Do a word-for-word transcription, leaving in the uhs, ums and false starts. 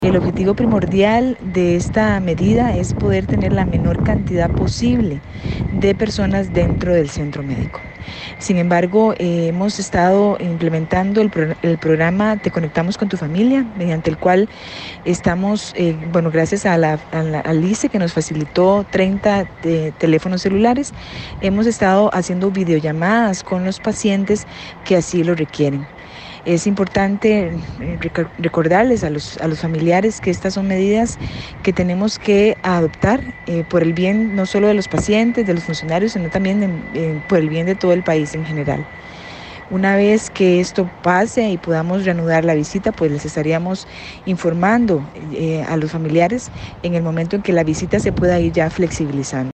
El objetivo primordial de esta medida es poder tener la menor cantidad posible de personas dentro del centro médico. Sin embargo, eh, hemos estado implementando el, pro el programa Te Conectamos con tu Familia, mediante el cual estamos, eh, bueno, gracias a la, a la al I C E que nos facilitó treinta de teléfonos celulares, hemos estado haciendo videollamadas con los pacientes que así lo requieren. Es importante recordarles a los, a los familiares que estas son medidas que tenemos que adoptar eh, por el bien no solo de los pacientes, de los funcionarios, sino también de, eh, por el bien de todo el país en general. Una vez que esto pase y podamos reanudar la visita, pues les estaríamos informando eh, a los familiares en el momento en que la visita se pueda ir ya flexibilizando.